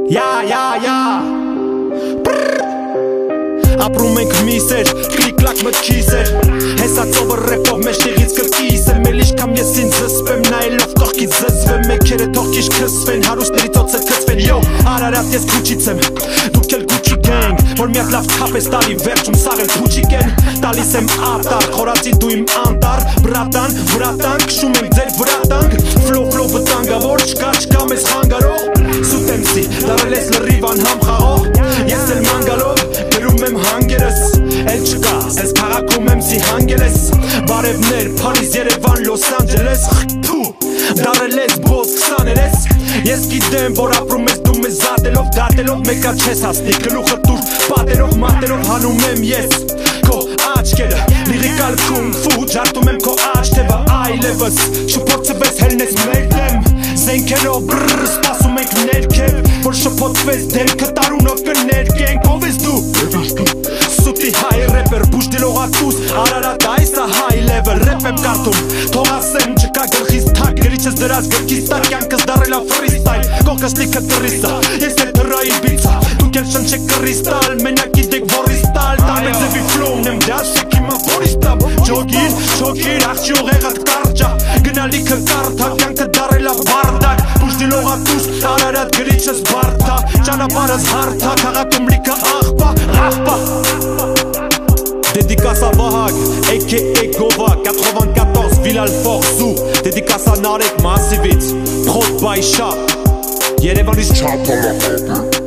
Ապրում ենք միսեր, կլիկ-լակ մտքիզեր Հեսա ծովը ռեպով մեջտեղից կրկիս եմ Էլ իշքամ ես ինձ զսվեմ, նայելով կողքից զզվեմ Մեկերը թող կիշ քսվեն, հարուստների ծոցը կծվեն Յո, Արարատ ես քուչից եմ, դուք էլ քուչի գենք Որ միակ լավ թապ ես տալի վերջում սաղ էլ քուչիկ են Տալիս եմ ատար, խորացի դու իմ անտար Բրատան, վրատան, կշում ենք ձեր վրատանք Ֆլո վտանգավոր, չկա մեզ խանգարող Սուտ եմ սի, դարել ես լրիվ անհամ խաղող Ես էլ մանգալով, գրում եմ հանգերս Էլ չկա, ես քաղաքում եմ սի հանգել ես Բարևներ, Փարիզ, Երևան, Լոս Անջելես Դարել ես բոս 20-երես Ես գիտեմ, որ ապրում ես դու մեզ դատելով Մեկա չես հասնի, գլուխը տուր պատերով, մատերով հանում եմ ես Քո աչքերը, լիրիկալ կունգ-ֆու Ջարդում եմ քո աչքևը, այլևս Շփոթվես, հելնես մեր դեմ Զենքերով բրրր, սպասում ենք ներքև Որ շփոթվես դեմքը տարունով կներկենք Ով ես դու, սուտի հայ ռեպեր Բուժդիլողակուս, Արարատ այսա հայ լևել Ռեպ եմ կարդում, թող ասեմ չկա գլխիս թակ Գրիչս դրած գրքիս տակ, կյանքս դարելա ֆրիստայլ Կողքս լիքը տրիսա, ես էլ դրայի բիցա Դուք էլ շնչեք կրիստալ, մենակ գիտեք որիս տալ Տարբեր ձևի ֆլոուն եմ դաշեք հիմա որիս տամ Շոքիր, աղջի ուղեղատ կարճա Գնալիքը կարդա, կյանքը դարելա բարդակ Բուժդիլողակուս, Արարատ գրիչս բարդա Ճանապարհս հարթա, քաղաքում լիքը աղբա Դեդիկասա Վահագ, a.k.a. Գովա 94 Վիլալ Ֆորզու Դեդիկասա Նարեկ Մասիվից Փրոտ Բայշա Երևանից չափալա